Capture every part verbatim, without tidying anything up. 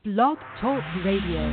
Blog Talk Radio.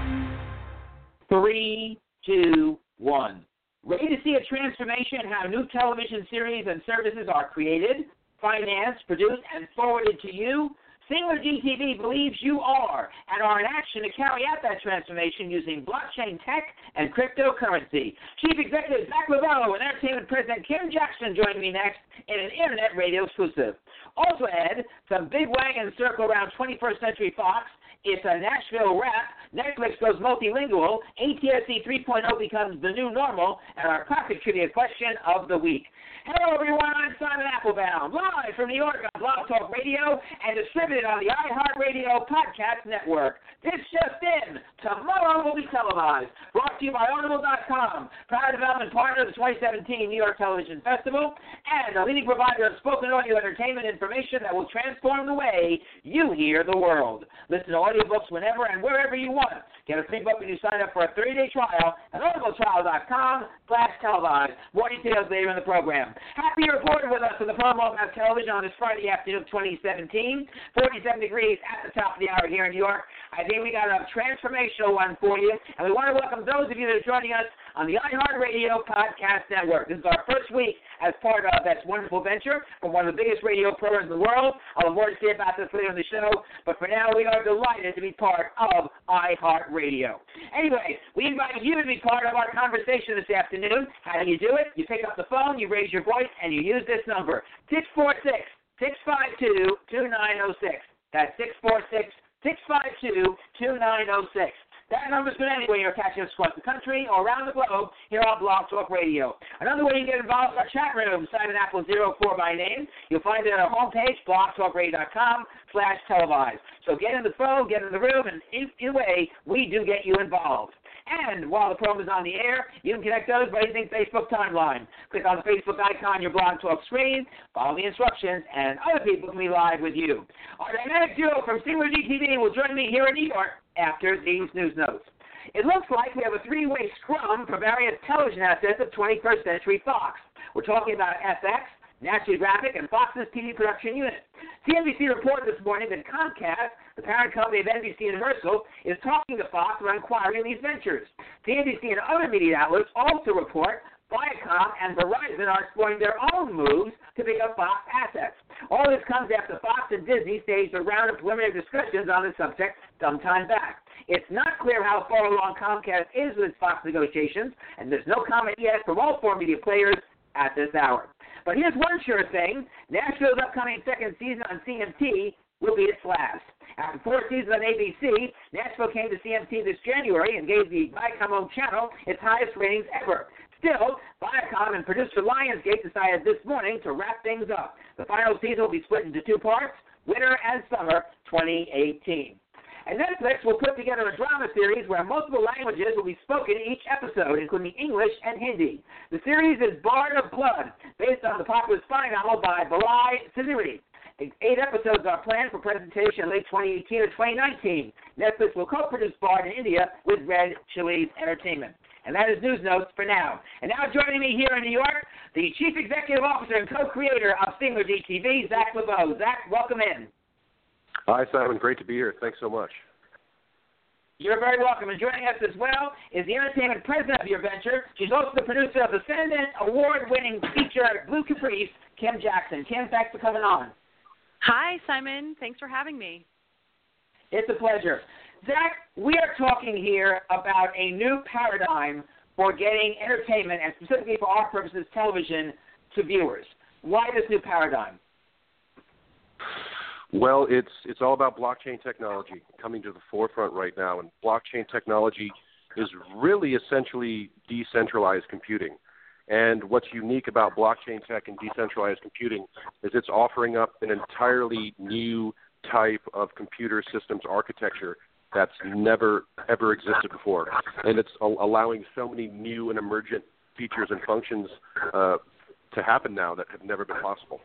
Three, two, one. Ready to see a transformation in how new television series and services are created, financed, produced, and forwarded to you? Singler G T V believes you are and are in action to carry out that transformation using blockchain tech and cryptocurrency. Chief Executive Zach LeBeau and Entertainment President Kim Jackson join me next in an Internet radio exclusive. Also ahead, some big wagon circle around twenty-first Century Fox. It's a Nashville wrap. Netflix goes multilingual. A T S C three point oh becomes the new normal. And our classic trivia question of the week. Hello, everyone. I'm Simon Applebaum, live from New York on Blog Talk Radio and distributed on the iHeartRadio Podcast Network. This just in. Tomorrow will be televised. Brought to you by Audible dot com, proud development partner of the twenty seventeen New York Television Festival, and a leading provider of spoken audio entertainment information that will transform the way you hear the world. Listen to audiobooks whenever and wherever you want. Get a free book when you sign up for a thirty-day trial at audible trial dot com slash televised. More details later in the program. Happy you're reporting with us on the promo about television on this Friday afternoon of twenty seventeen. forty-seven degrees at the top of the hour here in New York. I think we got a transformational one for you, and we want to welcome those of you that are joining us on the iHeartRadio Podcast Network. This is our first week as part of that wonderful venture from one of the biggest radio programs in the world. I'll have more to say about this later in the show, but for now we are delighted to be part of iHeartRadio. Anyway, we invite you to be part of our conversation this afternoon. How do you do it? You pick up the phone, you raise your voice, and you use this number, six four six, six five two, two nine zero six. That's six four six, six five two, two nine zero six. That number's good anyway. You're catching us across the country or around the globe here on Blog Talk Radio. Another way you get involved is our chat room, Simon Apple zero four by name. You'll find it on our homepage, blog talk radio dot com slash televised. So get in the phone, get in the room, and either way, we do get you involved. And while the program is on the air, you can connect others by using Facebook timeline. Click on the Facebook icon on your Blog Talk screen, follow the instructions, and other people can be live with you. Our dynamic duo from Singler G T V will join me here in New York after these news notes. It looks like we have a three-way scrum for various television assets of twenty-first Century Fox. We're talking about F X, National Geographic, and Fox's T V production unit. C N B C reported this morning that Comcast, the parent company of N B C Universal, is talking to Fox about inquiring these ventures. C N B C and other media outlets also report Viacom and Verizon are exploring their own moves to pick up Fox assets. All this comes after Fox and Disney staged a round of preliminary discussions on the subject some time back. It's not clear how far along Comcast is with its Fox negotiations, and there's no comment yet from all four media players at this hour. But here's one sure thing. Nashville's upcoming second season on C M T will be its last. After four seasons on A B C, Nashville came to C M T this January and gave the Viacom-owned channel its highest ratings ever. Still, Viacom and producer Lionsgate decided this morning to wrap things up. The final season will be split into two parts, winter and summer twenty eighteen. And Netflix will put together a drama series where multiple languages will be spoken in each episode, including English and Hindi. The series is Bard of Blood, based on the popular spy novel by Balai Sidiri. Eight episodes are planned for presentation in late twenty eighteen or twenty nineteen. Netflix will co-produce Bard in India with Red Chillies Entertainment. And that is news notes for now. And now joining me here in New York, the Chief Executive Officer and co-creator of Singler G T V, Zach LeBeau. Zach, welcome in. Hi, Simon. Great to be here. Thanks so much. You're very welcome. And joining us as well is the entertainment president of your venture. She's also the producer of the Ascendant Award-winning feature Blue Caprice, Kim Jackson. Kim, thanks for coming on. Hi, Simon. Thanks for having me. It's a pleasure. Zach, we are talking here about a new paradigm for getting entertainment, and specifically for our purposes, television, to viewers. Why this new paradigm? Well, it's it's all about blockchain technology coming to the forefront right now, and blockchain technology is really essentially decentralized computing. And what's unique about blockchain tech and decentralized computing is it's offering up an entirely new type of computer systems architecture that's never, ever existed before. And it's a- allowing so many new and emergent features and functions uh, to happen now that have never been possible.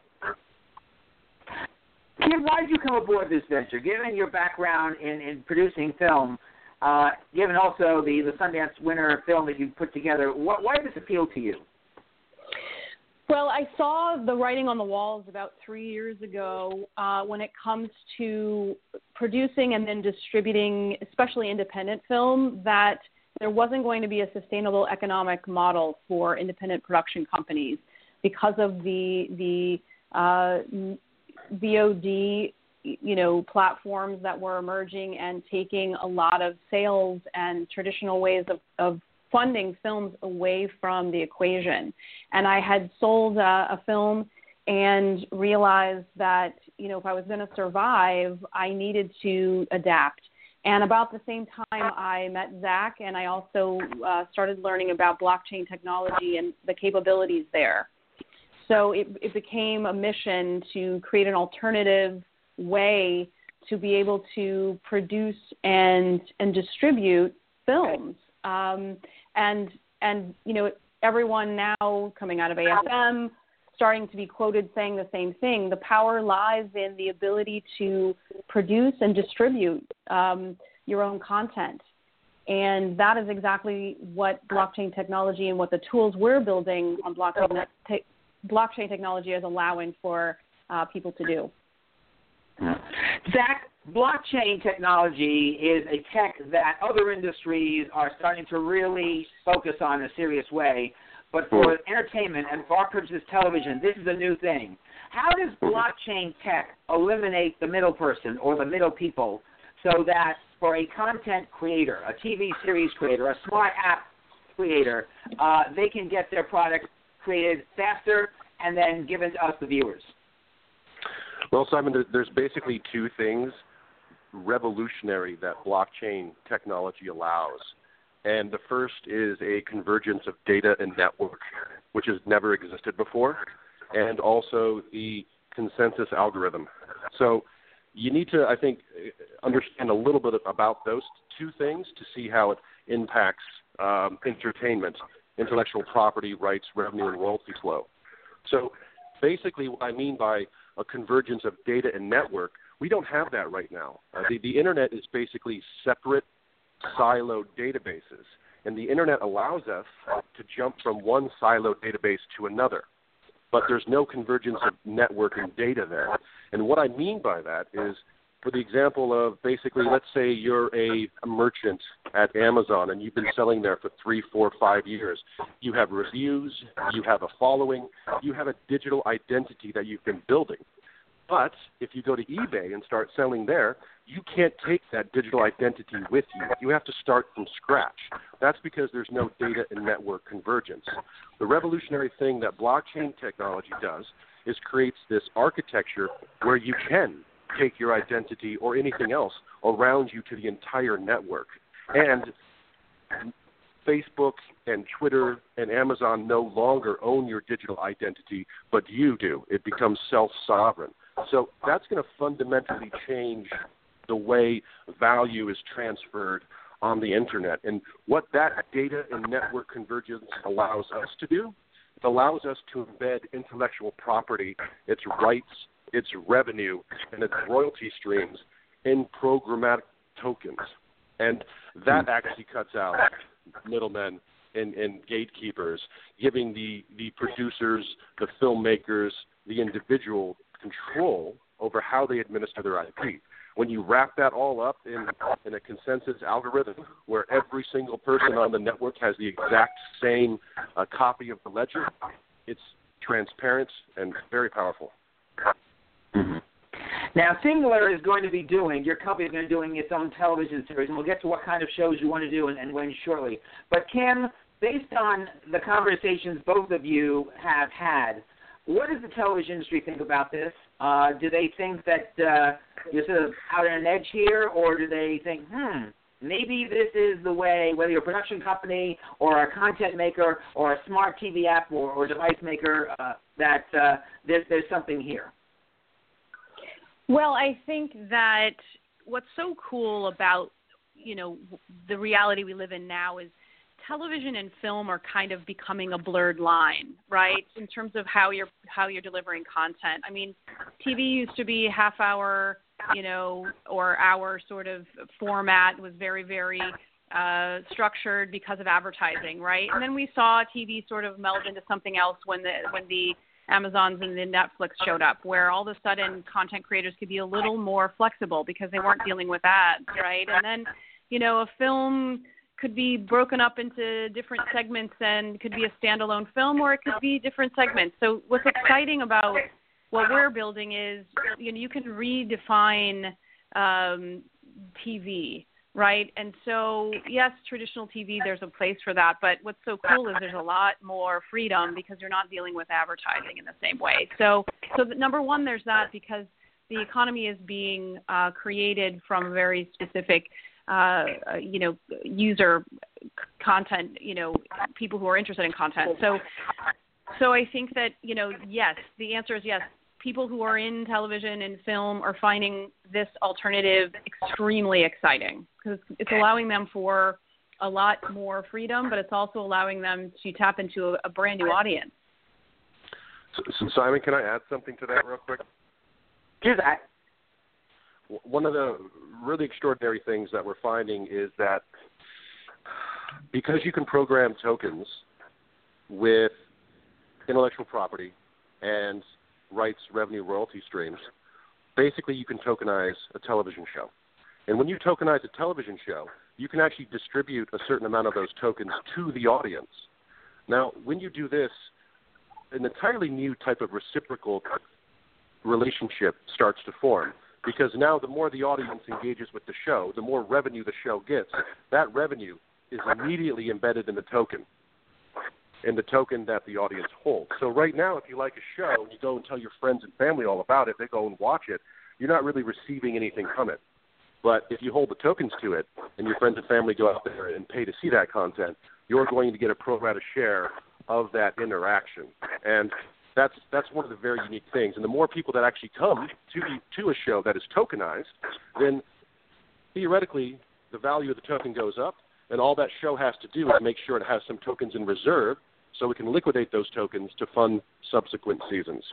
Kim, why did you come aboard this venture? Given your background in, in producing film, uh, given also the, the Sundance winner film that you put together, what, why did this appeal to you? Well, I saw the writing on the walls about three years ago uh, when it comes to producing and then distributing, especially independent film, that there wasn't going to be a sustainable economic model for independent production companies because of the the uh, V O D, you know, platforms that were emerging and taking a lot of sales and traditional ways of, of funding films away from the equation. And I had sold uh, a film and realized that, you know, if I was going to survive, I needed to adapt. And about the same time, I met Zach, and I also uh, started learning about blockchain technology and the capabilities there. So it, it became a mission to create an alternative way to be able to produce and and distribute films. Um, and, and you know, everyone now coming out of A F M, starting to be quoted saying the same thing. The power lies in the ability to produce and distribute um, your own content. And that is exactly what blockchain technology and what the tools we're building on blockchain, te- blockchain technology is allowing for uh, people to do. Zach, blockchain technology is a tech that other industries are starting to really focus on in a serious way. But for entertainment and for our purposes, television, this is a new thing. How does blockchain tech eliminate the middle person or the middle people so that for a content creator, a T V series creator, a smart app creator, uh, they can get their product created faster and then given to us, the viewers? Well, Simon, there's basically two things revolutionary that blockchain technology allows. And the first is a convergence of data and network, which has never existed before, and also the consensus algorithm. So you need to, I think, understand a little bit about those two things to see how it impacts um, entertainment, intellectual property rights, revenue, and royalty flow. So basically what I mean by a convergence of data and network, we don't have that right now. Uh, the, the Internet is basically separate, siloed databases, and the Internet allows us to jump from one siloed database to another, but there's no convergence of network and data there. And what I mean by that is, for the example of basically, let's say you're a, a merchant at Amazon and you've been selling there for three, four, five years. You have reviews, you have a following, you have a digital identity that you've been building. But if you go to eBay and start selling there, you can't take that digital identity with you. You have to start from scratch. That's because there's no data and network convergence. The revolutionary thing that blockchain technology does is creates this architecture where you can take your identity or anything else around you to the entire network. And Facebook and Twitter and Amazon no longer own your digital identity, but you do. It becomes self-sovereign. So that's going to fundamentally change the way value is transferred on the Internet. And what that data and network convergence allows us to do, it allows us to embed intellectual property, its rights, its revenue, and its royalty streams in programmatic tokens. And that actually cuts out middlemen and, and gatekeepers, giving the, the producers, the filmmakers, the individual control over how they administer their I P. When you wrap that all up in, in a consensus algorithm where every single person on the network has the exact same uh, copy of the ledger, it's transparent and very powerful. Mm-hmm. Now, Singular is going to be doing, your company is going to be doing its own television series, and we'll get to what kind of shows you want to do and, and when shortly. But, Kim, based on the conversations both of you have had, what does the television industry think about this? Uh, do they think that uh, you're sort of out on an edge here, or do they think, hmm, maybe this is the way, whether you're a production company or a content maker or a smart T V app or, or device maker, uh, that uh, there's, there's something here? Well, I think that what's so cool about, you know, the reality we live in now is television and film are kind of becoming a blurred line, right, in terms of how you're how you're delivering content. I mean, T V used to be half hour, you know, or hour sort of format. It was very, very uh, structured because of advertising, right? And then we saw T V sort of meld into something else when the when the Amazons and the Netflix showed up, where all of a sudden content creators could be a little more flexible because they weren't dealing with ads, right? And then, you know, a film could be broken up into different segments and could be a standalone film, or it could be different segments. So what's exciting about what we're building is, you know, you can redefine um, T V, right? And so, yes, traditional T V, there's a place for that. But what's so cool is there's a lot more freedom because you're not dealing with advertising in the same way. So, so the, number one, there's that because the economy is being uh, created from very specific, uh, you know, user content, you know, people who are interested in content. So, so I think that, you know, yes, the answer is yes. People who are in television and film are finding this alternative extremely exciting because it's allowing them for a lot more freedom, but it's also allowing them to tap into a, a brand new audience. So, so Simon, can I add something to that real quick? Do that. One of the really extraordinary things that we're finding is that because you can program tokens with intellectual property and rights, revenue, royalty streams, basically you can tokenize a television show. And when you tokenize a television show, you can actually distribute a certain amount of those tokens to the audience. Now, when you do this, an entirely new type of reciprocal relationship starts to form, because now the more the audience engages with the show, the more revenue the show gets. That revenue is immediately embedded in the token. in the token that the audience holds. So right now, if you like a show and you go and tell your friends and family all about it, they go and watch it, you're not really receiving anything from it. But if you hold the tokens to it and your friends and family go out there and pay to see that content, you're going to get a pro rata share of that interaction. And that's that's one of the very unique things. And the more people that actually come to to a show that is tokenized, then theoretically the value of the token goes up, and all that show has to do is make sure it has some tokens in reserve so we can liquidate those tokens to fund subsequent seasons.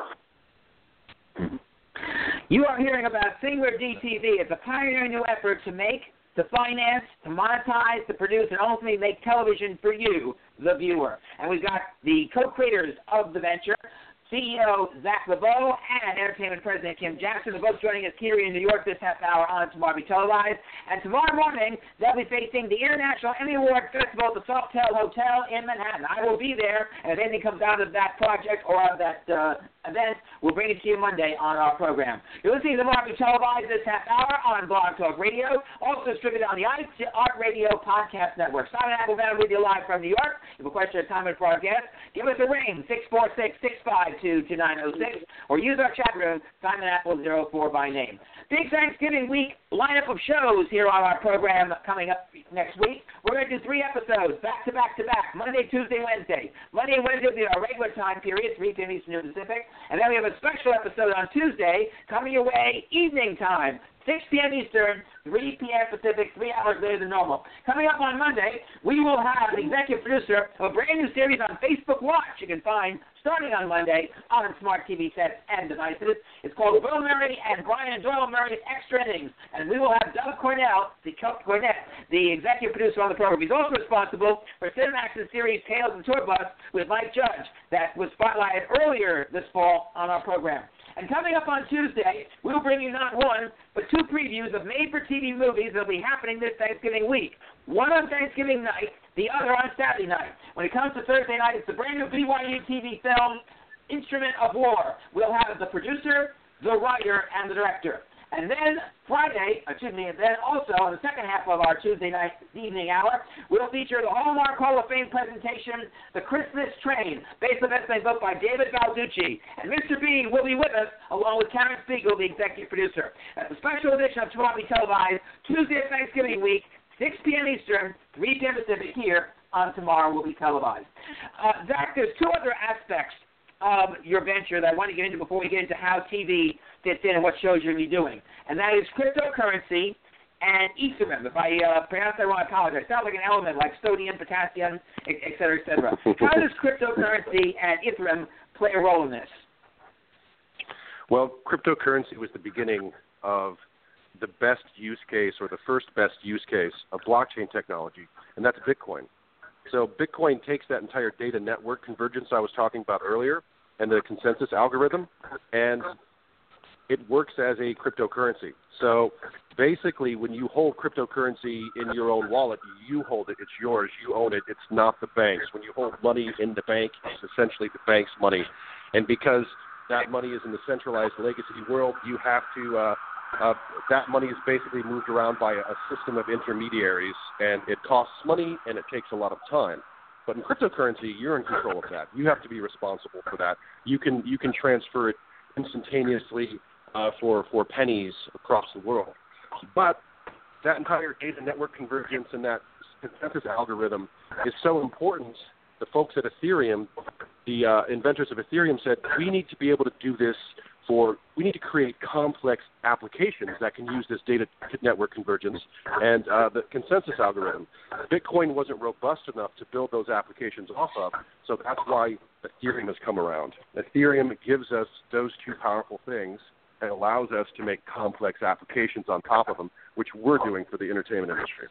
You are hearing about Singular D T V. It's a pioneering new effort to make, to finance, to monetize, to produce, and ultimately make television for you, the viewer. And we've got the co-creators of the venture, C E O Zach LeBeau and Entertainment President Kim Jackson. They're both joining us here in New York this half hour on Tomorrow Be Televised. And tomorrow morning, they'll be facing the International Emmy Award Festival at the Softail Hotel in Manhattan. I will be there, and if anything comes out of that project or out of that uh, event, we'll bring it to you Monday on our program. You're listening to Tomorrow Be Televised this half hour on Blog Talk Radio, also distributed on the iHeart Radio Podcast Network. Simon Appleman with you live from New York. If you have a question or comment for our guest, give us a ring, six four six, six five two, two nine zero six, or use our chat room, Simon Apple zero four by name. Big Thanksgiving week lineup of shows here on our program coming up next week. We're going to do three episodes, back to back to back, Monday, Tuesday, Wednesday. Monday and Wednesday will be our regular time period, three p.m. Eastern and Pacific. And then we have a special episode on Tuesday coming your way evening time, six p.m. Eastern, three p.m. Pacific, three hours later than normal. Coming up on Monday, we will have the executive producer of a brand new series on Facebook Watch you can find starting on Monday on smart T V sets and devices. It's called Will Murray and Brian Doyle Murray's Extra Innings. And we will have Doug Cornell, the Chuck Cornett, the executive producer on the program. He's also responsible for Cinemax's series Tales of the Tour Bus with Mike Judge that was spotlighted earlier this fall on our program. And coming up on Tuesday, we'll bring you not one, but two previews of made-for-T V movies that will be happening this Thanksgiving week. One on Thanksgiving night, the other on Saturday night. When it comes to Thursday night, it's the brand new B Y U T V film, Instrument of War. We'll have the producer, the writer, and the director. And then Friday, excuse me, and then also on the second half of our Tuesday night evening hour, we'll feature the Hallmark Hall of Fame presentation, The Christmas Train, based on an essay book by David Balducci. And Mister B will be with us, along with Karen Spiegel, the executive producer. That's a special edition of Tomorrow Be Televised, Tuesday of Thanksgiving week, six p.m. Eastern, three p.m. Pacific, here on Tomorrow Will Be Televised. Uh, Zach, there's two other aspects of your venture that I want to get into before we get into how T V fits in and what shows you're going to be doing. And that is cryptocurrency and Ethereum. If I uh, pronounce that wrong, I apologize. It sounds like an element like sodium, potassium, et cetera, et cetera. How does cryptocurrency and Ethereum play a role in this? Well, cryptocurrency was the beginning of the best use case or the first best use case of blockchain technology, and that's Bitcoin. So Bitcoin takes that entire data network convergence I was talking about earlier and the consensus algorithm, and it works as a cryptocurrency. So basically, when you hold cryptocurrency in your own wallet, you hold it. It's yours. You own it. It's not the bank's. When you hold money in the bank, it's essentially the bank's money. And because that money is in the centralized legacy world, you have to uh, uh, that money is basically moved around by a, a system of intermediaries, and it costs money and it takes a lot of time. But in cryptocurrency, you're in control of that. You have to be responsible for that. You can you can transfer it instantaneously uh, for for pennies across the world. But that entire data network convergence and that consensus algorithm is so important. The folks at Ethereum, the uh, inventors of Ethereum, said we need to be able to do this for, we need to create complex applications that can use this data network convergence and uh, the consensus algorithm. Bitcoin wasn't robust enough to build those applications off of, so that's why Ethereum has come around. Ethereum gives us those two powerful things and allows us to make complex applications on top of them, which we're doing for the entertainment industry.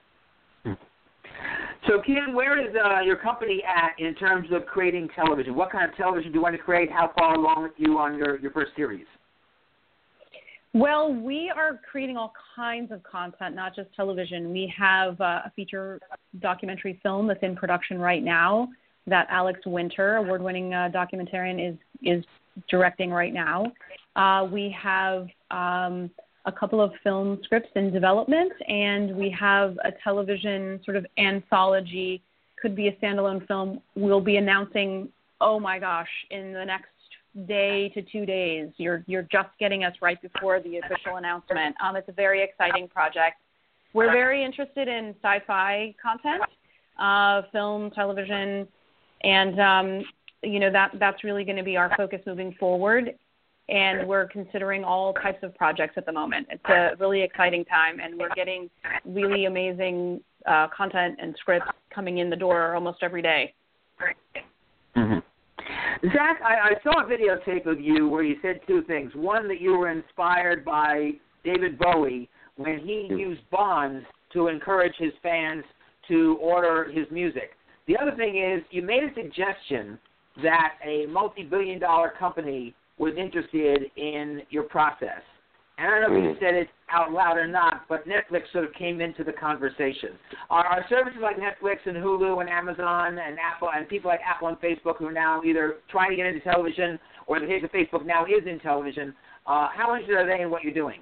So, Ken, where is uh, your company at in terms of creating television? What kind of television do you want to create? How far along are you on your, your first series? Well, we are creating all kinds of content, not just television. We have uh, a feature documentary film that's in production right now that Alex Winter, award-winning uh, documentarian, is is directing right now. Uh, we have um, a couple of film scripts in development, and we have a television sort of anthology, could be a standalone film. We'll be announcing, oh my gosh, in the next day to two days. You're you're just getting us right before the official announcement. Um, it's a very exciting project. We're very interested in sci-fi content, uh, film, television, and um, you know that that's really going to be our focus moving forward. And we're considering all types of projects at the moment. It's a really exciting time, and we're getting really amazing uh, content and scripts coming in the door almost every day. Mm-hmm. Zach, I, I saw a videotape of you where you said two things. One, that you were inspired by David Bowie when he used bonds to encourage his fans to order his music. The other thing is you made a suggestion that a multi-billion dollar company was interested in your process. And I don't know if you said it out loud or not, but Netflix sort of came into the conversation. Are, are services like Netflix and Hulu and Amazon and Apple and people like Apple and Facebook who are now either trying to get into television or the case of Facebook now is in television, uh, how interested are they in what you're doing?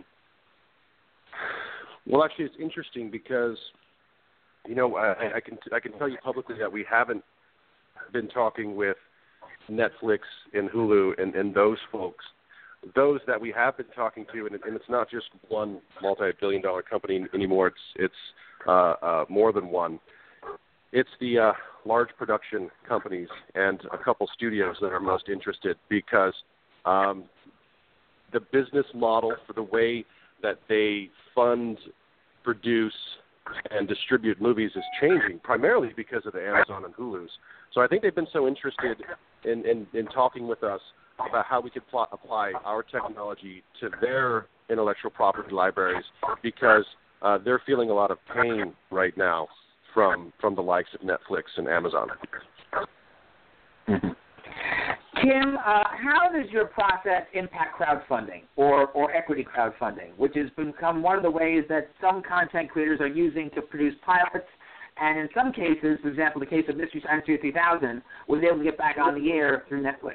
Well, actually, it's interesting because, you know, I, I can I can tell you publicly that we haven't been talking with Netflix and Hulu and, and those folks. Those that we have been talking to, and, and it's not just one multi-billion dollar company anymore, it's it's uh, uh, more than one. It's the uh, large production companies and a couple studios that are most interested because um, the business model for the way that they fund, produce, and distribute movies is changing, primarily because of the Amazon and Hulu's. So I think they've been so interested in, in, in talking with us about how we could pl- apply our technology to their intellectual property libraries because uh, they're feeling a lot of pain right now from from the likes of Netflix and Amazon. Mm-hmm. Tim, uh, how does your process impact crowdfunding or, or equity crowdfunding, which has become one of the ways that some content creators are using to produce pilots, and in some cases, for example, the case of Mystery Science Theater three thousand, was able to get back on the air through Netflix?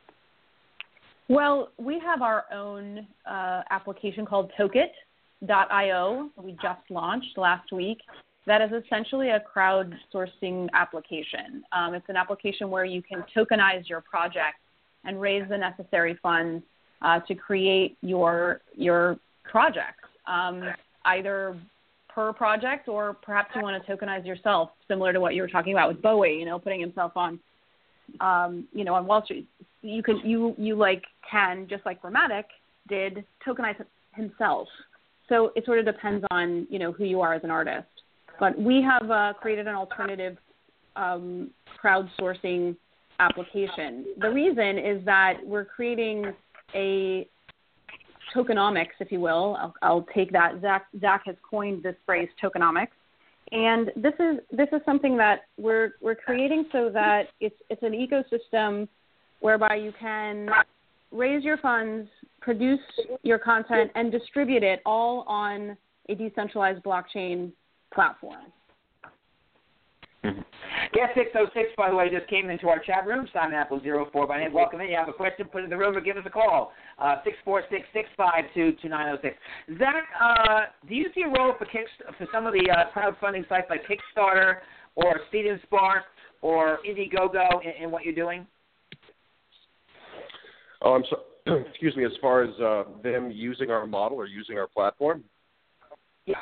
Well, we have our own uh, application called Toket dot io. We just launched last week. That is essentially a crowdsourcing application. Um, it's an application where you can tokenize your project and raise the necessary funds uh, to create your your project, um, either per project or perhaps you want to tokenize yourself, similar to what you were talking about with Bowie, you know, putting himself on, um, you know, on Wall Street. You can you you like can just like Ramatic did tokenize himself. So it sort of depends on you know who you are as an artist. But we have uh, created an alternative um, crowdsourcing application. The reason is that we're creating a tokenomics, if you will. I'll, I'll take that. Zach, Zach has coined this phrase, tokenomics. And this is this is something that we're we're creating so that it's it's an ecosystem whereby you can raise your funds, produce your content, and distribute it all on a decentralized blockchain platform. Mm-hmm. Guest six oh six, by the way, just came into our chat room. Simon Apple zero four by name. Welcome in. You have a question, put it in the room or give us a call. Uh, six four six, six five two, two nine oh six. Zach, uh, do you see a role for, Kick, for some of the uh, crowdfunding sites like Kickstarter or Seed and Spark or Indiegogo in, in what you're doing? Oh, I'm so, excuse me, as far as uh, them using our model or using our platform? Yeah.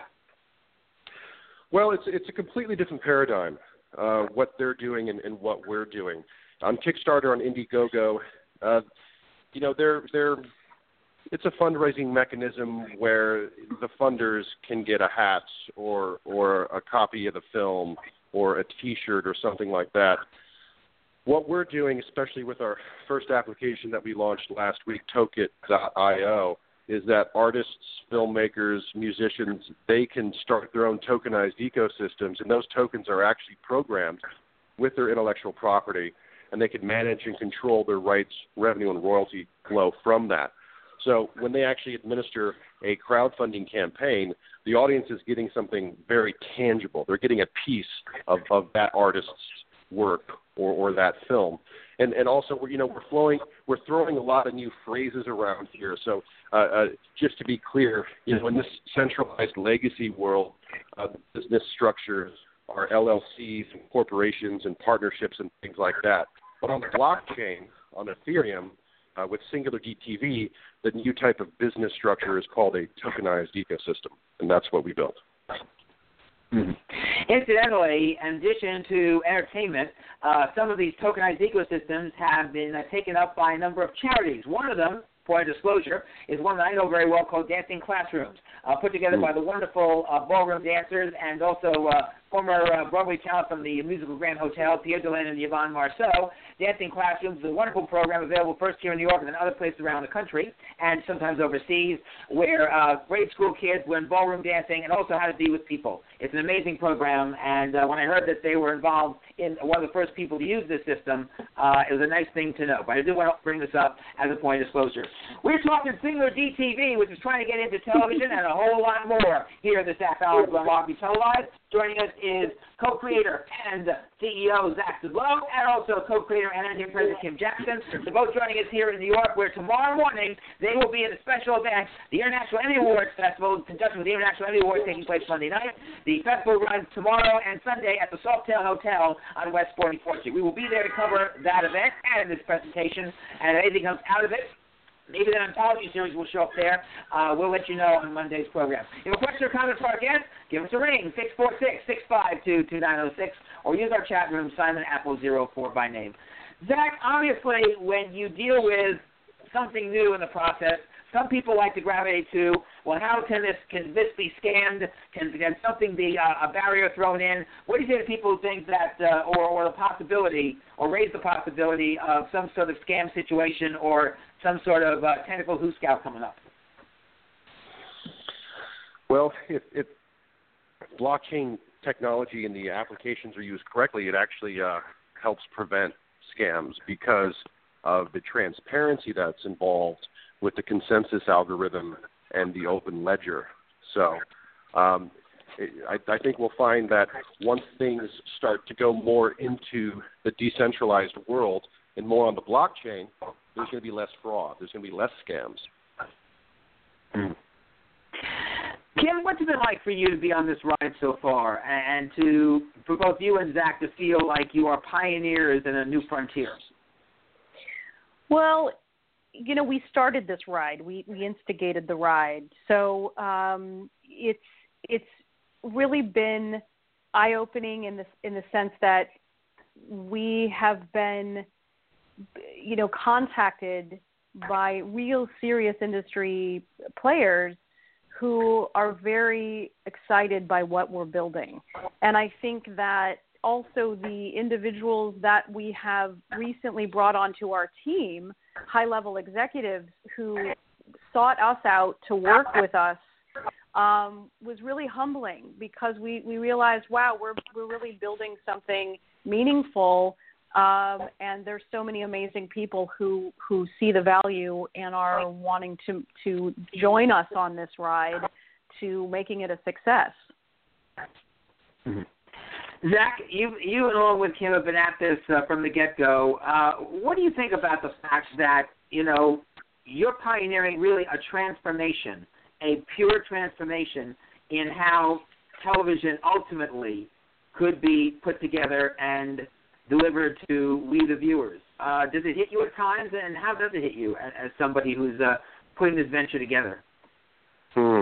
Well, it's it's a completely different paradigm, uh, what they're doing and, and what we're doing. On Kickstarter, on Indiegogo, uh, you know, they're they're it's a fundraising mechanism where the funders can get a hat or or a copy of the film or a T-shirt or something like that. What we're doing, especially with our first application that we launched last week, Tokit dot io, is that artists, filmmakers, musicians, they can start their own tokenized ecosystems, and those tokens are actually programmed with their intellectual property, and they can manage and control their rights, revenue, and royalty flow from that. So when they actually administer a crowdfunding campaign, the audience is getting something very tangible. They're getting a piece of, of that artist's work or, or that film. And and also, you know, we're flowing, we're throwing a lot of new phrases around here. So uh, uh, just to be clear, you know, in this centralized legacy world, uh, business structures are L L Cs and corporations and partnerships and things like that. But on the blockchain, on Ethereum, uh, with Singular D T V, the new type of business structure is called a tokenized ecosystem, and that's what we built. Mm-hmm. Incidentally, in addition to entertainment, uh, some of these tokenized ecosystems have been uh, taken up by a number of charities. One of them, for disclosure, is one that I know very well called Dancing Classrooms, uh, put together by the wonderful uh, ballroom dancers and also uh, former uh, Broadway talent from the musical Grand Hotel, Pierre Delaine and Yvonne Marceau. Dancing Classrooms is a wonderful program available first here in New York and then other places around the country and sometimes overseas, where uh, grade school kids learn ballroom dancing and also how to be with people. It's an amazing program, and uh, when I heard that they were involved in one of the first people to use this system, uh, it was a nice thing to know. But I do want to bring this up as a point of disclosure. We're talking Singular D T V, which is trying to get into television and a whole lot more here this half hour of Glenn Televised. Joining us is co-creator and C E O Zach Dublow, and also co-creator and engineering president Kim Jackson. They're both joining us here in New York, where tomorrow morning they will be at a special event, the International Emmy Awards Festival, in conjunction with the International Emmy Awards taking place Monday night. The festival runs tomorrow and Sunday at the Softail Hotel on West forty-fourth Street. We will be there to cover that event and this presentation, and if anything comes out of it, maybe the anthology series will show up there. Uh, we'll let you know on Monday's program. If you have a question or comment for our guest, give us a ring, six four six, six five two, two nine oh six, or use our chat room, Simon Apple zero four by name. Zach, obviously, when you deal with something new in the process, some people like to gravitate to, well, how can this can this be scanned? Can, can something be uh, a barrier thrown in? What do you say to people who think that, uh, or, or the possibility, or raise the possibility of some sort of scam situation or some sort of uh, tentacle who scout coming up? Well, if, if blockchain technology and the applications are used correctly, it actually uh, helps prevent scams because of the transparency that's involved with the consensus algorithm and the open ledger. So um, I, I think we'll find that once things start to go more into the decentralized world and more on the blockchain, there's going to be less fraud. There's going to be less scams. Mm. Kim, what's it been like for you to be on this ride so far, and to for both you and Zach to feel like you are pioneers in a new frontier? Well, you know, we started this ride. We we instigated the ride. So um, it's it's really been eye-opening in the in the sense that we have been, you know, contacted by real serious industry players who are very excited by what we're building. And I think that also the individuals that we have recently brought onto our team, high-level executives who sought us out to work with us um, was really humbling because we, we realized, wow, we're we're really building something meaningful, um, and there's so many amazing people who, who see the value and are wanting to to join us on this ride to making it a success. Mm-hmm. Zach, you you along with Kim have been at this uh, from the get-go. Uh, what do you think about the fact that, you know, you're pioneering really a transformation, a pure transformation in how television ultimately could be put together and delivered to we the viewers? Uh, does it hit you at times, and how does it hit you as, as somebody who's uh, putting this venture together? Hmm.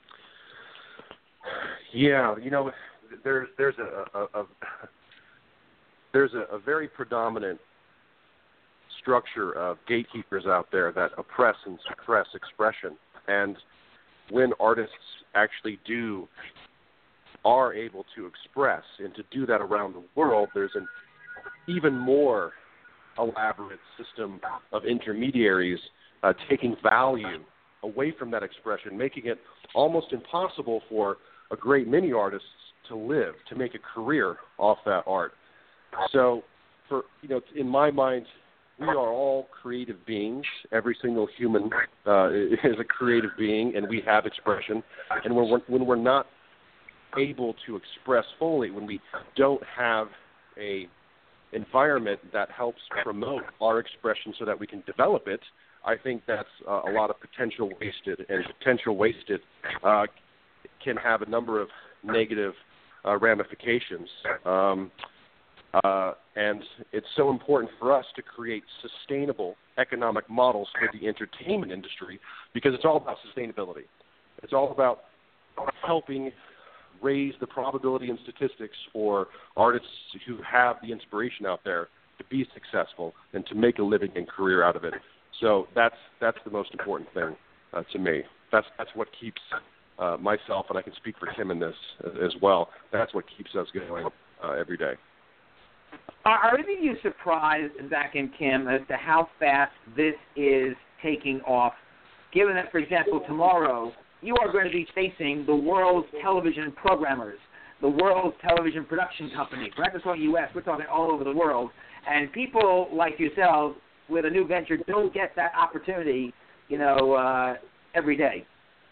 Yeah, you know, there's there's a, a, a there's a, a very predominant structure of gatekeepers out there that oppress and suppress expression, and when artists actually do are able to express and to do that around the world, there's an even more elaborate system of intermediaries uh, taking value away from that expression, making it almost impossible for a great many artists to live, to make a career off that art. So, for you know, in my mind, we are all creative beings. Every single human uh, is a creative being, and we have expression. And when we're, when we're not able to express fully, when we don't have a environment that helps promote our expression so that we can develop it, I think that's uh, a lot of potential wasted, and potential wasted uh, can have a number of negative uh, ramifications. Um, uh, and it's so important for us to create sustainable economic models for the entertainment industry because it's all about sustainability. It's all about helping raise the probability and statistics for artists who have the inspiration out there to be successful and to make a living and career out of it. So that's that's the most important thing uh, to me. That's that's what keeps uh, myself, and I can speak for Kim in this as well, that's what keeps us going uh, every day. Are any of you surprised, Zach and Kim, as to how fast this is taking off, given that, for example, tomorrow you are going to be facing the world's television programmers, the world's television production companies. We're not just talking U S, we're talking all over the world. And people like yourselves with a new venture don't get that opportunity, you know, uh, every day.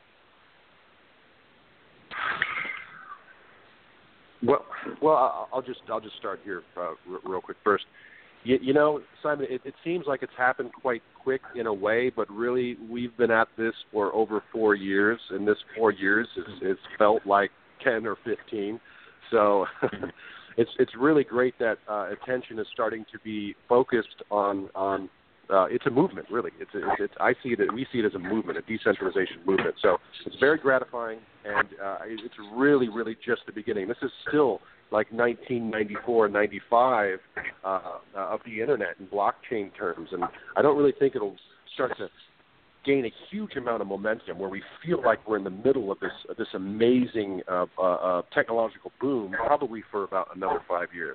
Well, well, I'll just I'll just start here uh, real quick first. You, you know, Simon, it, it seems like it's happened quite quick in a way, but really we've been at this for over four years, and this four years is, is felt like ten or fifteen. So it's it's really great that uh, attention is starting to be focused on on. Uh, it's a movement, really. It's, a, it's, it's I see it. We see it as a movement, a decentralization movement. So it's very gratifying, and uh, it's really, really just the beginning. This is still like nineteen ninety-four, ninety-five uh, uh, of the internet in blockchain terms, and I don't really think it'll start to gain a huge amount of momentum where we feel like we're in the middle of this of this amazing uh, uh, uh, technological boom, probably for about another five years.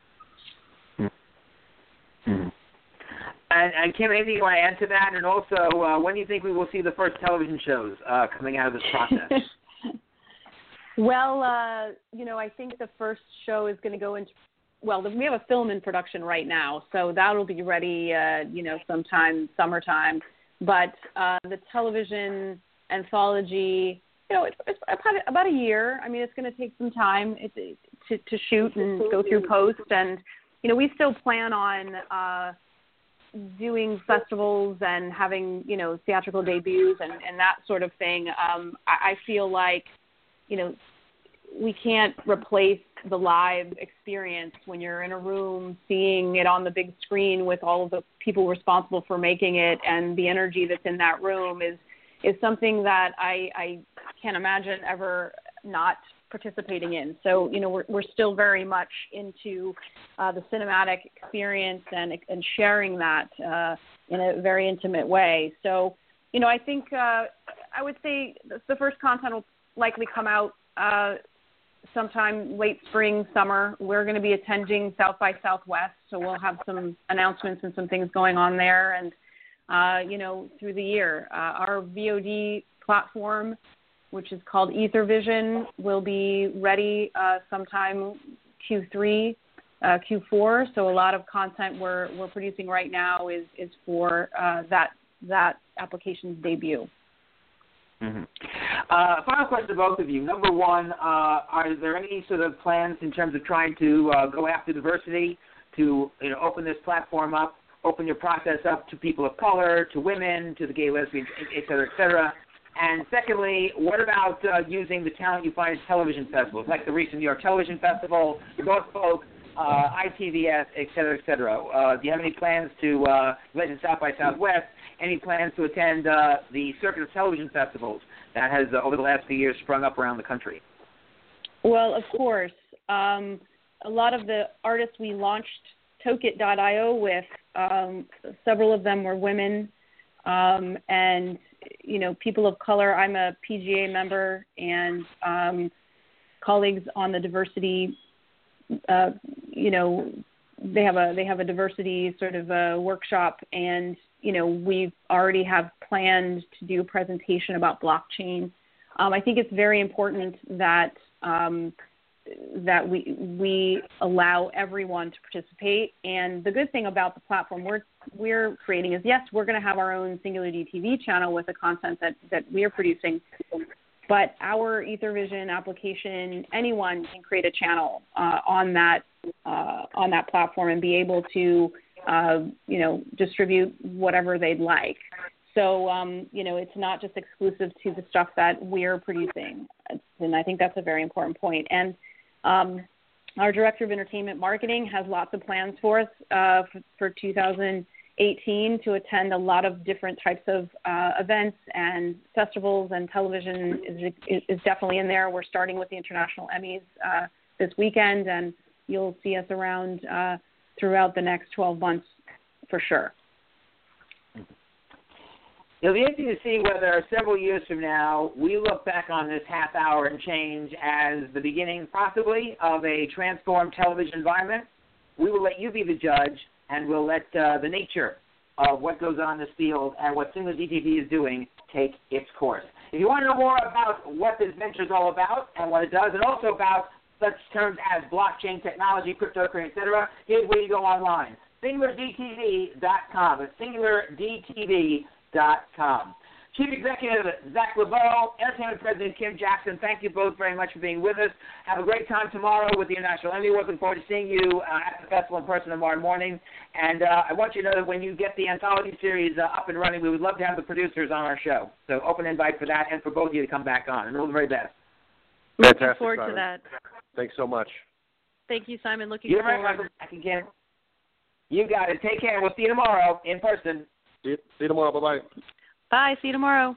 Mm-hmm. And, and Kim, anything you want to add to that? And also, uh, when do you think we will see the first television shows uh, coming out of this process? Well, uh, you know, I think the first show is going to go into, well, we have a film in production right now, so that'll be ready, uh, you know, sometime summertime. But uh, the television anthology, you know, it's, it's about, about a year. I mean, it's going to take some time it, to, to shoot and go through post. And, you know, we still plan on uh, doing festivals and having, you know, theatrical debuts and, and that sort of thing. Um, I, I feel like, you know, we can't replace the live experience when you're in a room seeing it on the big screen with all of the people responsible for making it, and the energy that's in that room is, is something that I, I can't imagine ever not participating in. So, you know, we're, we're still very much into uh, the cinematic experience and, and sharing that uh, in a very intimate way. So, you know, I think uh, I would say the first content will likely come out uh, sometime late spring, summer. We're going to be attending South by Southwest, so we'll have some announcements and some things going on there. And uh, you know, through the year. Uh, our V O D platform, which is called EtherVision, will be ready uh, sometime Q three, uh, Q four. So a lot of content we're we're producing right now is is for uh, that that application's debut. Mm-hmm. Uh, final question to both of you. Number one, uh, are there any sort of plans in terms of trying to uh, go after diversity, to you know, open this platform up, open your process up to people of color, to women, to the gay, lesbian, et cetera, et cetera? And secondly, what about uh, using the talent you find at television festivals, like the recent New York Television Festival, the North Folk, uh, I T V S, et cetera, et cetera? Uh, do you have any plans to, uh, like in South by Southwest, any plans to attend uh, the circuit of television festivals that has, uh, over the last few years, sprung up around the country? Well, of course. Um, a lot of the artists we launched Tokit dot io with, um, several of them were women, um, and, you know, people of color. I'm a P G A member, and um, colleagues on the diversity, uh, you know, they have a they have a diversity sort of a workshop, and you know, we already have planned to do a presentation about blockchain. Um, I think it's very important that um, that we we allow everyone to participate. And the good thing about the platform we're we're creating is, yes, we're going to have our own Singularity T V channel with the content that, that we are producing. But our EtherVision application, anyone can create a channel uh, on that uh, on that platform and be able to Uh, you know, distribute whatever they'd like. So, um, you know, it's not just exclusive to the stuff that we're producing. And I think that's a very important point. And um, our Director of Entertainment Marketing has lots of plans for us uh, for, for two thousand eighteen to attend a lot of different types of uh, events and festivals, and television is, is, is definitely in there. We're starting with the International Emmys uh, this weekend, and you'll see us around uh, throughout the next twelve months for sure. It'll be interesting to see whether several years from now we look back on this half hour and change as the beginning possibly of a transformed television environment. We will let you be the judge, and we'll let uh, the nature of what goes on in this field and what Singularity T V is doing take its course. If you want to know more about what this venture is all about and what it does, and also about such terms as blockchain technology, cryptocurrency, et cetera, here's where you go online. Singular D T V dot com. It's Singular D T V dot com. Chief Executive Zach LeBeau, Entertainment President Kim Jackson, thank you both very much for being with us. Have a great time tomorrow with the International Emmy Awards. Looking forward to seeing you uh, at the festival in person tomorrow morning. And uh, I want you to know that when you get the anthology series uh, up and running, we would love to have the producers on our show. So open invite for that and for both of you to come back on. And all the very best. Fantastic, Looking forward Simon. to that. Thanks so much. Thank you, Simon. Looking You're forward. right, I can get it. You got it. Take care. We'll see you tomorrow in person. See you, see you tomorrow. Bye-bye. Bye. See you tomorrow.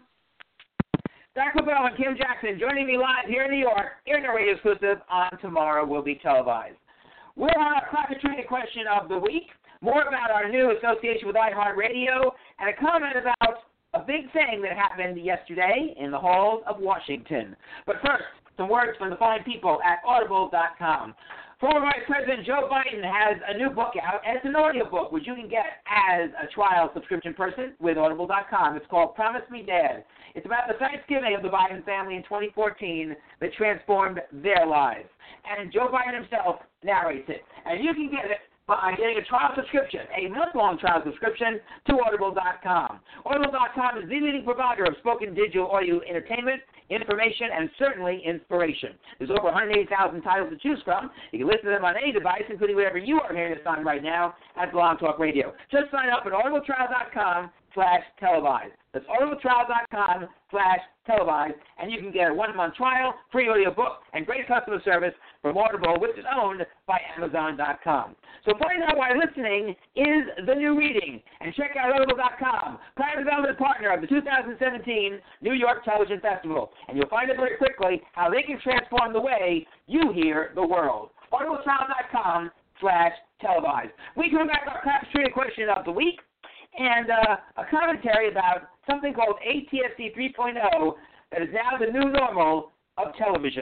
Zach LeBeau and Kim Jackson joining me live here in New York, in the radio exclusive on Tomorrow Will Be Televised. We're on our Cracker Trivia question of the week, more about our new association with iHeartRadio, and a comment about a big thing that happened yesterday in the halls of Washington. But first, some words from the fine people at Audible dot com. Former Vice President Joe Biden has a new book out, and it's an audio book, which you can get as a trial subscription person with Audible dot com. It's called Promise Me Dad. It's about the Thanksgiving of the Biden family in twenty fourteen that transformed their lives. And Joe Biden himself narrates it. And you can get it by getting a trial subscription, a month-long trial subscription to Audible dot com. Audible dot com is the leading provider of spoken digital audio entertainment, information, and certainly inspiration. There's over one hundred eighty thousand titles to choose from. You can listen to them on any device, including wherever you are hearing this on right now at Blog Talk Radio. Just sign up at audible trial dot com slash televised. That's audible trial dot com slash televised, and you can get a one-month trial, free audio book, and great customer service from Audible, which is owned by Amazon dot com. So find out why listening is the new reading, and check out Audible dot com, proud development partner of the two thousand seventeen New York Television Festival, and you'll find out very quickly how they can transform the way you hear the world. audible trial dot com slash televised. We come back to our Cracker Trivia question of the week, and uh, a commentary about something called A T S C three point oh that is now the new normal of television.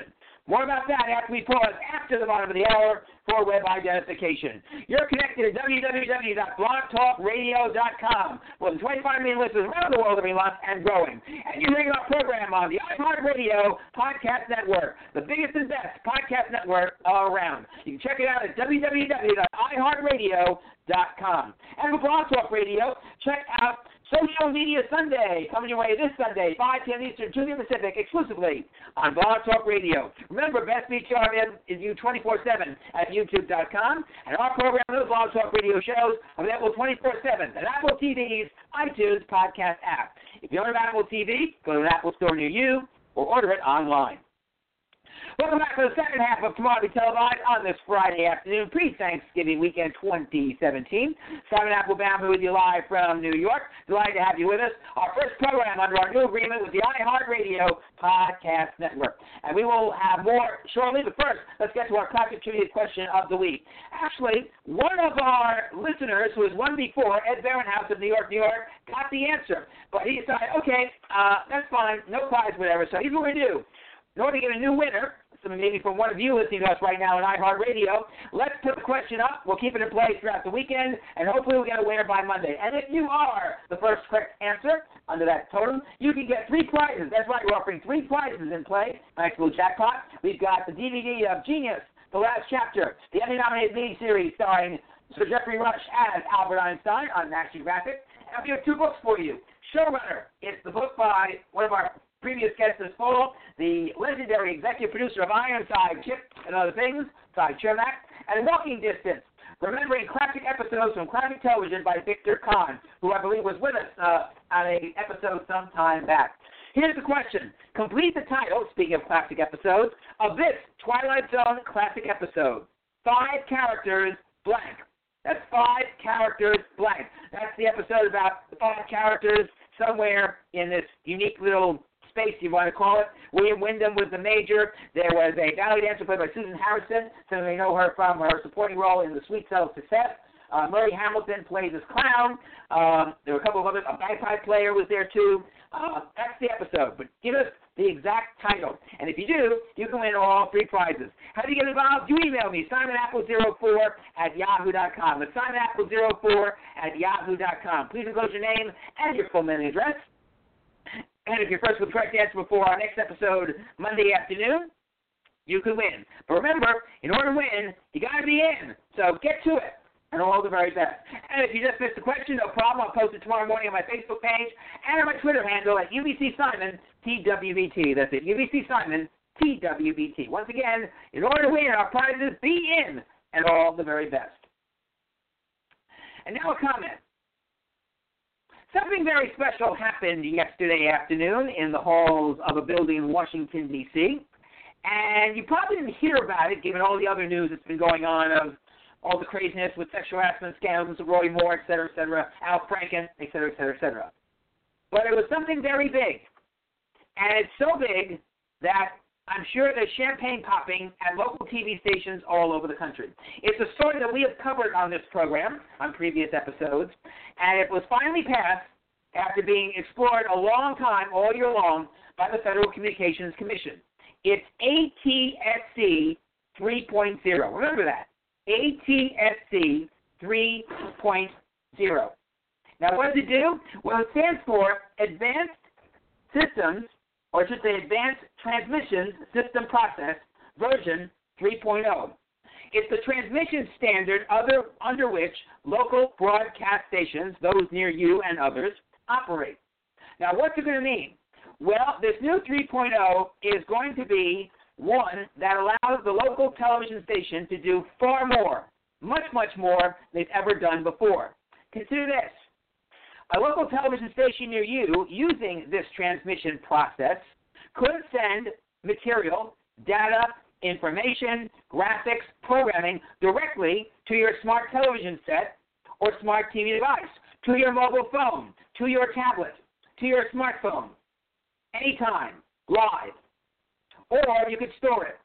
More about that after we pause after the bottom of the hour for web identification. You're connected at w w w dot blog talk radio dot com. More than twenty-five million listeners around the world every month and growing. And you're hearing our program on the iHeartRadio Podcast Network, the biggest and best podcast network all around. You can check it out at w w w dot i heart radio dot com. And for Blog Talk Radio, check out Social Media Sunday, coming your way this Sunday, five p.m. Eastern, two p.m. Pacific, exclusively on Blog Talk Radio. Remember, Best B T R is viewed twenty-four seven at youtube dot com, and our program and the Blog Talk Radio shows are available twenty-four seven at Apple T V's iTunes podcast app. If you don't have Apple T V, go to an Apple store near you or order it online. Welcome back to the second half of Commodity Televised on this Friday afternoon, pre-Thanksgiving weekend twenty seventeen. Simon Applebaum with you live from New York. Delighted to have you with us. Our first program under our new agreement with the iHeartRadio Podcast Network. And we will have more shortly, but first, let's get to our classic trivia question of the week. Actually, one of our listeners who has won before, Ed Barenhouse of New York, New York, got the answer. But he decided, okay, uh, that's fine, no prize, whatever. So here's what we're going to do. In order to get a new winner, some maybe from one of you listening to us right now on iHeartRadio, let's put the question up. We'll keep it in place throughout the weekend, and hopefully we'll get a winner by Monday. And if you are the first correct answer under that totem, you can get three prizes. That's right, we're offering three prizes in play. Nice little jackpot. We've got the D V D of Genius, the last chapter, the Emmy-nominated miniseries starring Sir Jeffrey Rush as Albert Einstein on National Geographic. And we have two books for you. Showrunner, it's the book by one of our previous guest this fall, the legendary executive producer of Ironside, Chip and Other Things, Cy Chermak, and Walking Distance, remembering classic episodes from classic television by Victor Kahn, who I believe was with us uh, on an episode some time back. Here's the question. Complete the title, speaking of classic episodes, of this Twilight Zone classic episode. Five characters, blank. That's five characters, blank. That's the episode about the five characters somewhere in this unique little space, you want to call it. William Wyndham was the major. There was a ballet dancer played by Susan Harrison. Some of you know her from her supporting role in The Sweet Cell of Success. Uh, Murray Hamilton plays this clown. Um, there were a couple of others. A bagpipe player was there, too. Uh, that's the episode. But give us the exact title. And if you do, you can win all three prizes. How do you get involved? You email me, simon apple zero four at yahoo dot com. That's simon apple zero four at yahoo dot com. Please enclose your name and your full mailing address. And if you're first with the correct answer before our next episode Monday afternoon, you can win. But remember, in order to win, you got to be in. So get to it. And all the very best. And if you just missed the question, no problem. I'll post it tomorrow morning on my Facebook page and on my Twitter handle at U B C Simon T W B T. That's it, U B C Simon T W B T. Once again, in order to win, our prizes, be in, and all the very best. And now a comment. Something very special happened yesterday afternoon in the halls of a building in Washington, D C, and you probably didn't hear about it, given all the other news that's been going on of all the craziness with sexual harassment scandals of Roy Moore, et cetera, et cetera, Al Franken, et cetera, et cetera, et cetera. But it was something very big, and it's so big that I'm sure there's champagne popping at local T V stations all over the country. It's a story that we have covered on this program on previous episodes, and it was finally passed after being explored a long time, all year long, by the Federal Communications Commission. It's A T S C three point oh. Remember that. A T S C three point oh. Now, what does it do? Well, it stands for Advanced Systems, or I should say Advanced Transmission System Process, version three point oh. It's the transmission standard other, under which local broadcast stations, those near you and others, operate. Now, what's it going to mean? Well, this new three point oh is going to be one that allows the local television station to do far more, much, much more than they've ever done before. Consider this. A local television station near you, using this transmission process, could send material, data, information, graphics, programming directly to your smart television set or smart T V device, to your mobile phone, to your tablet, to your smartphone, anytime, live. Or you could store it.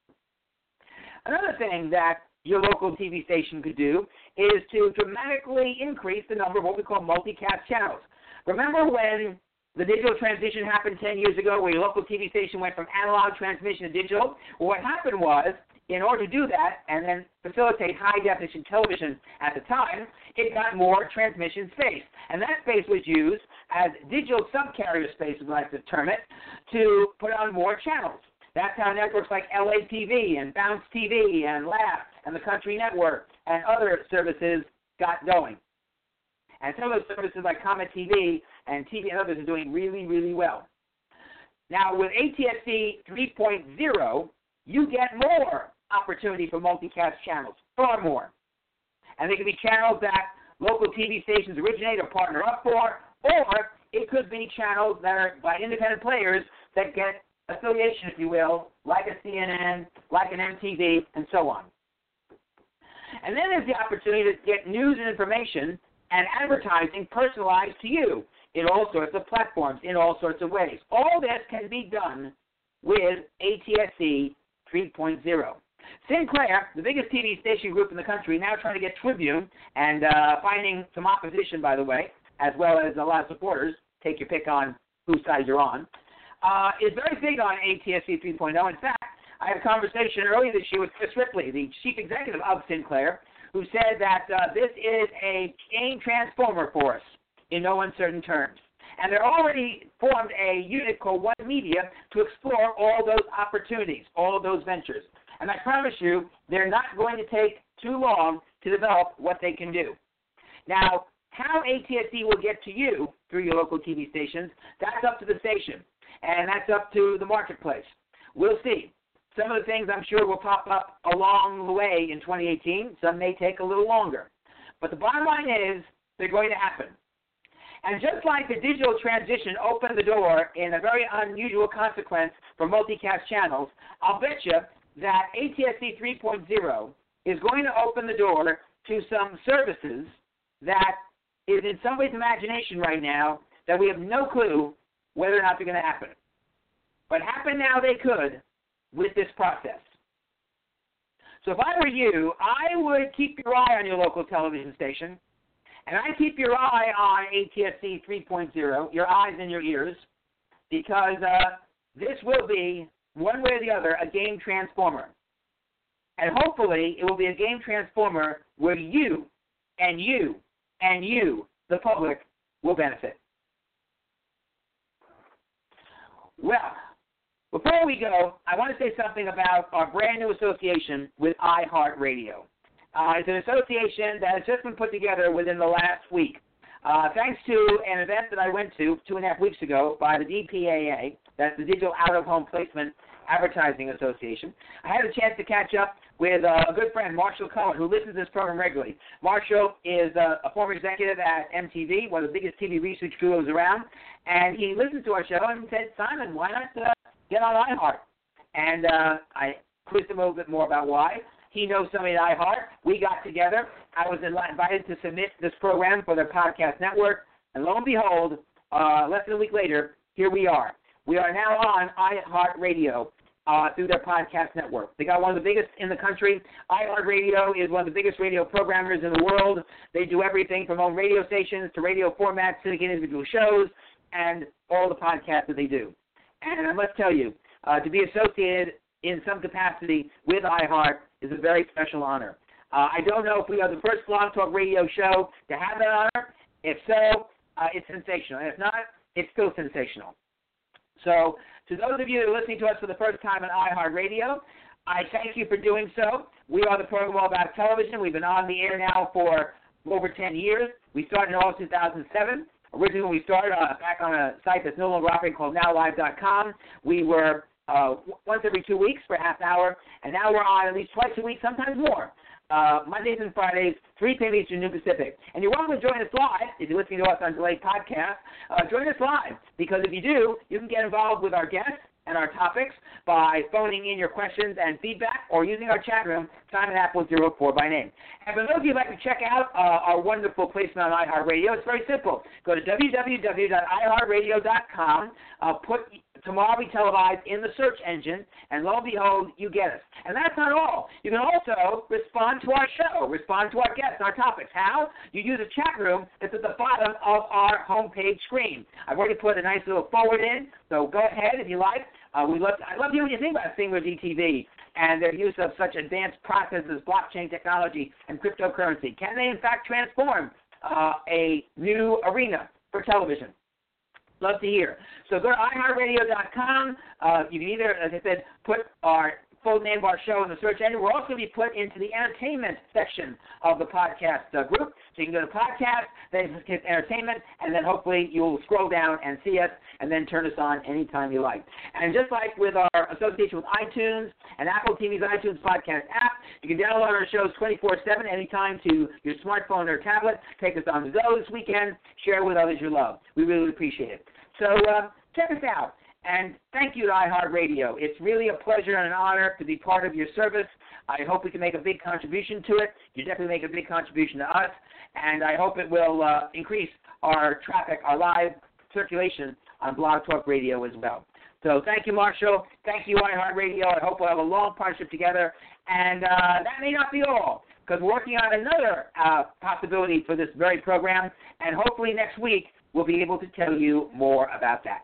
Another thing that your local T V station could do is to dramatically increase the number of what we call multicast channels. Remember when the digital transition happened ten years ago where your local T V station went from analog transmission to digital. Well, what happened was, in order to do that and then facilitate high-definition television at the time, it got more transmission space. And that space was used as digital subcarrier space, as we like to term it, to put on more channels. That's how networks like L A T V and Bounce T V and Laugh and the Country Network and other services got going. And some of those services like Comet T V and T V and others are doing really, really well. Now, with A T S C three point oh, you get more opportunity for multicast channels, far more. And they can be channels that local T V stations originate or partner up for, or it could be channels that are by independent players that get affiliation, if you will, like a C N N, like an M T V, and so on. And then there's the opportunity to get news and information and advertising personalized to you in all sorts of platforms, in all sorts of ways. All this can be done with A T S C three point oh. Sinclair, the biggest T V station group in the country, now trying to get Tribune and uh, finding some opposition, by the way, as well as a lot of supporters. Take your pick on whose side you're on. Uh, is very big on A T S C three point oh. In fact, I had a conversation earlier this year with Chris Ripley, the chief executive of Sinclair, who said that uh, this is a game transformer for us in no uncertain terms. And they're already formed a unit called One Media to explore all those opportunities, all of those ventures. And I promise you, they're not going to take too long to develop what they can do. Now, how A T S C will get to you through your local T V stations, that's up to the station. And that's up to the marketplace. We'll see. Some of the things I'm sure will pop up along the way in twenty eighteen. Some may take a little longer. But the bottom line is they're going to happen. And just like the digital transition opened the door in a very unusual consequence for multicast channels, I'll bet you that A T S C three point oh is going to open the door to some services that is in some ways imagination right now that we have no clue whether or not they're going to happen. But happen now they could with this process. So if I were you, I would keep your eye on your local television station, and I'd keep your eye on A T S C three point oh, your eyes and your ears, because uh, this will be, one way or the other, a game transformer. And hopefully it will be a game transformer where you and you and you, the public, will benefit. Well, before we go, I want to say something about our brand new association with iHeartRadio. Uh, it's an association that has just been put together within the last week. Uh, thanks to an event that I went to two and a half weeks ago by the D P A A, that's the Digital Out-of-Home Placement Advertising Association, I had a chance to catch up with uh, a good friend, Marshall Cohen, who listens to this program regularly. Marshall is uh, a former executive at M T V, one of the biggest T V research duos around, and he listened to our show and said, Simon, why not uh, get on iHeart? And uh, I quizzed him a little bit more about why. He knows somebody at iHeart. We got together. I was invited to submit this program for their podcast network, and lo and behold, uh, less than a week later, here we are. We are now on iHeartRadio uh, through their podcast network. They got one of the biggest in the country. iHeartRadio is one of the biggest radio programmers in the world. They do everything from own radio stations to radio formats, syndicated individual shows, and all the podcasts that they do. And I must tell you, uh, to be associated in some capacity with iHeart is a very special honor. Uh, I don't know if we are the first Blog Talk Radio show to have that honor. If so, uh, it's sensational. And if not, it's still sensational. So to those of you that are listening to us for the first time on iHeartRadio, I thank you for doing so. We are the program all about television. We've been on the air now for over ten years. We started in all two thousand seven. Originally, when we started uh, back on a site that's no longer operating called now live dot com, we were uh, once every two weeks for a half hour, and now we're on at least twice a week, sometimes more. Uh, Mondays and Fridays, three p.m. Eastern, noon Pacific. And you're welcome to join us live if you're listening to us on delayed podcast. Uh, join us live, because if you do, you can get involved with our guests and our topics by phoning in your questions and feedback or using our chat room, Simon Apple zero four by name. And for those of you who'd like to check out uh, our wonderful placement on iHeartRadio, it's very simple. Go to w w w dot i heart radio dot com, uh, put Tomorrow We Televised in the search engine, and lo and behold, you get us. And that's not all. You can also respond to our show, respond to our guests, our topics. How? You use a chat room that's at the bottom of our homepage screen. I've already put a nice little forward in, so go ahead if you like. Uh, we love, I love hearing what you think about Singular G T V and their use of such advanced processes, blockchain technology, and cryptocurrency. Can they, in fact, transform uh, a new arena for television? Love to hear. So go to i heart radio dot com. Uh, you can either, as I said, put our full name of our show in the search engine. We're also going to be put into the entertainment section of the podcast uh, group. So you can go to podcast, then hit entertainment, and then hopefully you'll scroll down and see us, and then turn us on anytime you like. And just like with our association with iTunes and Apple T V's iTunes podcast app, you can download our shows twenty-four seven anytime to your smartphone or tablet. Take us on the go this weekend. Share with others you love. We really appreciate it. So uh, check us out. And thank you to iHeartRadio. It's really a pleasure and an honor to be part of your service. I hope we can make a big contribution to it. You definitely make a big contribution to us, and I hope it will uh, increase our traffic, our live circulation on Blog Talk Radio as well. So thank you, Marshall. Thank you, iHeartRadio. I hope we'll have a long partnership together. And uh, that may not be all, because we're working on another uh, possibility for this very program, and hopefully next week we'll be able to tell you more about that.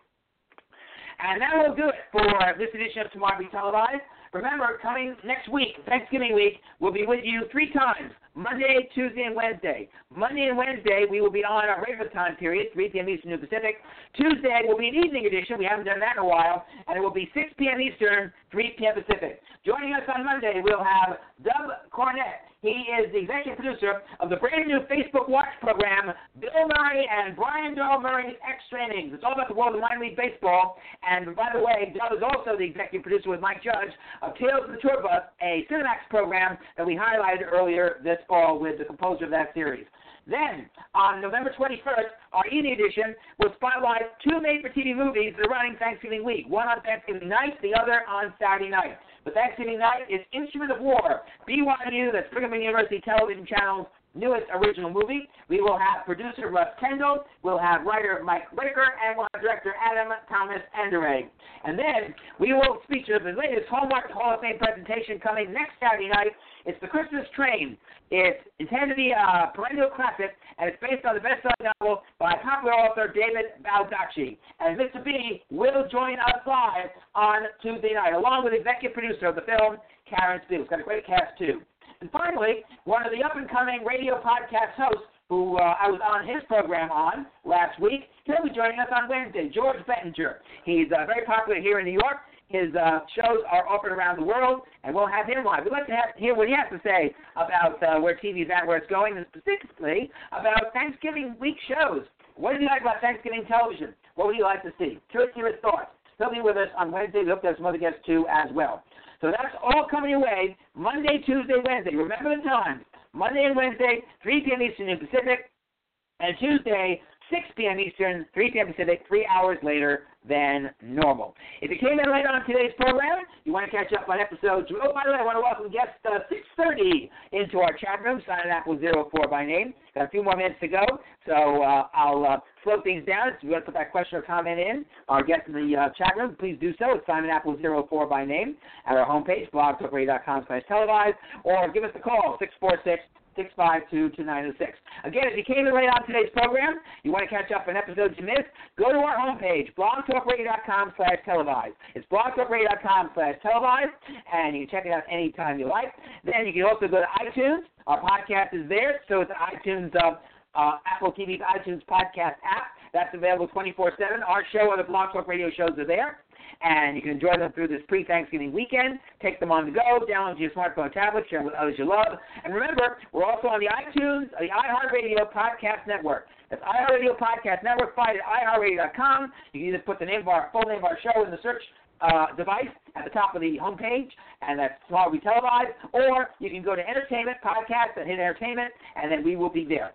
And that will do it for this edition of Tomorrow We Televised. Remember, coming next week, Thanksgiving week, we'll be with you three times, Monday, Tuesday, and Wednesday. Monday and Wednesday, we will be on our regular time period, three p.m. Eastern, New Pacific. Tuesday will be an evening edition. We haven't done that in a while. And it will be six p.m. Eastern, three p.m. Pacific. Joining us on Monday, we'll have Doug Cornett. He is the executive producer of the brand new Facebook Watch program, Bill Murray and Brian Doyle Murray's Extra Innings. It's all about the world of minor league baseball. And by the way, Doug is also the executive producer with Mike Judge of Tales of the Tour Bus, a Cinemax program that we highlighted earlier this fall with the composer of that series. Then, on November twenty-first, our evening edition will spotlight two made-for-T V movies that are running Thanksgiving week, one on Thanksgiving night, the other on Saturday night. The Thanksgiving night is Instrument of War, B Y U, that's Brigham Young University Television Channel's newest original movie. We will have producer Russ Kendall, we'll have writer Mike Whitaker, and we'll have director Adam Thomas Endereg. And then we will feature the latest Hallmark Hall of Fame presentation coming next Saturday night. It's The Christmas Train. It's intended to be a perennial classic, and it's based on the best-selling novel by popular author David Baldacci. And Mister B will join us live on Tuesday night, along with executive producer of the film, Karen Steele. It's got a great cast, too. And finally, one of the up-and-coming radio podcast hosts who uh, I was on his program on last week, he'll be joining us on Wednesday, George Bettinger. He's uh, very popular here in New York. His uh, shows are offered around the world, and we'll have him live. We'd like to have, hear what he has to say about uh, where T V's at, where it's going, and specifically about Thanksgiving week shows. What does he like about Thanksgiving television? What would he like to see? Curious to hear his thoughts. He'll be with us on Wednesday. We hope to have some other guests, too, as well. So that's all coming your way Monday, Tuesday, Wednesday. Remember the times. Monday and Wednesday, three p.m. Eastern in Pacific, and Tuesday, six p.m. Eastern, three p.m. Pacific, three hours later than normal. If you came in late on today's program, you want to catch up on episodes. Oh, by the way, I want to welcome guest uh, six thirty into our chat room, Simon Apple zero four by name. Got a few more minutes to go, so uh, I'll uh, slow things down. If you want to put that question or comment in, our guest in the uh, chat room, please do so. It's Simon Apple zero four by name at our homepage, blog talk radio dot com slash televised, or give us a call, six four six, six five two, two nine zero six. Again, if you came in late on today's program, you want to catch up on episodes you missed, go to our homepage, blog talk radio dot com slash televised. It's blog talk radio dot com slash televised, and you can check it out anytime you like. Then you can also go to iTunes. Our podcast is there, so it's iTunes, uh, uh, Apple T V's iTunes podcast app. That's available twenty-four seven. Our show and the Blog Talk Radio shows are there, and you can enjoy them through this pre-Thanksgiving weekend. Take them on the go, download to your smartphone, tablet, share them with others you love. And remember, we're also on the iTunes, the iHeartRadio Podcast Network. That's iHeartRadio Podcast Network. Find it at i heart radio dot com. You can either put the name of our full name of our show in the search uh, device at the top of the homepage, and that's Tomorrow We Televised, or you can go to Entertainment Podcast and hit Entertainment, and then we will be there.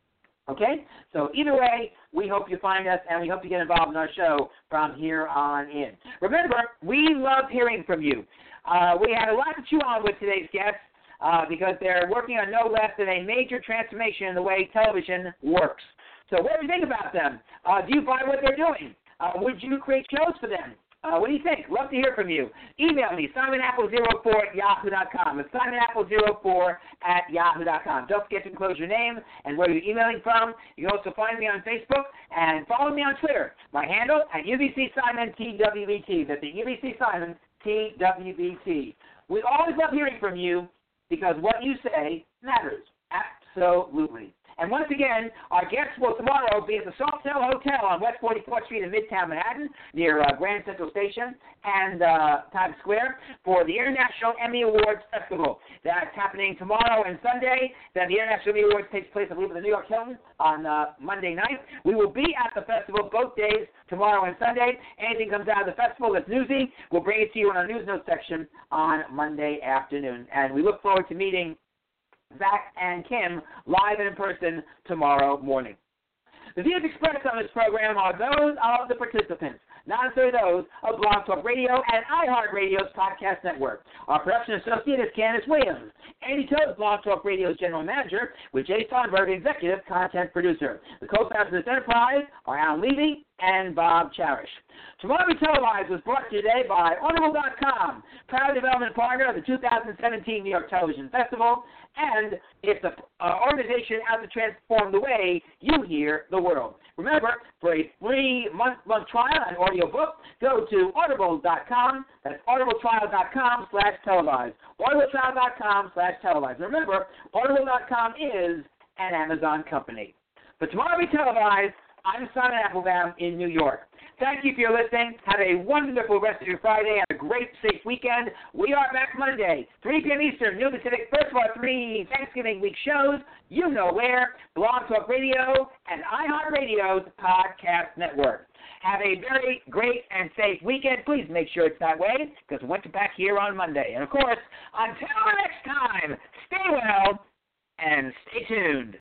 Okay? So either way, we hope you find us, and we hope you get involved in our show from here on in. Remember, we love hearing from you. Uh, we had a lot to chew on with today's guests uh, because they're working on no less than a major transformation in the way television works. So what do you think about them? Uh, do you buy what they're doing? Uh, would you create shows for them? Uh, what do you think? Love to hear from you. Email me, simon apple zero four at yahoo dot com. It's simon apple zero four at yahoo dot com. Don't forget to enclose your name and where you're emailing from. You can also find me on Facebook and follow me on Twitter. My handle at U B C Simon T W B T. That's the U B C Simon T W B T. We always love hearing from you because what you say matters. Absolutely. And once again, our guests will tomorrow be at the Sofitel Hotel on West forty-fourth Street in Midtown Manhattan, near uh, Grand Central Station and uh, Times Square, for the International Emmy Awards Festival. That's happening tomorrow and Sunday. Then the International Emmy Awards takes place, I believe, at the New York Hilton on uh, Monday night. We will be at the festival both days, tomorrow and Sunday. Anything comes out of the festival that's newsy, we'll bring it to you in our news notes section on Monday afternoon. And we look forward to meeting Zach and Kim live and in person tomorrow morning. The views expressed on this program are those of the participants, not necessarily those of Blog Talk Radio and iHeartRadio's podcast network. Our production associate is Candace Williams. Andy Toad, Blog Talk Radio's general manager, with Jay Sonberg, executive content producer. The co-founders of this enterprise are Alan Levy and Bob Cherish. Tomorrow We Televised was brought to you today by Audible dot com, proud development partner of the two thousand seventeen New York Television Festival, and it's an uh, organization out to transform the way you hear the world. Remember, for a free month, month trial and audio book, go to Audible dot com. That's audibletrial dot com slash televised. audibletrial dot com slash televised. Remember, Audible dot com is an Amazon company. But Tomorrow We Televised, I'm Simon Applebaum in New York. Thank you for your listening. Have a wonderful rest of your Friday and a great, safe weekend. We are back Monday, three p.m. Eastern, noon Pacific, first of our three Thanksgiving week shows. You know where, Blog Talk Radio and iHeartRadio's podcast network. Have a very great and safe weekend. Please make sure it's that way because we went to back here on Monday. And, of course, until next time, stay well and stay tuned.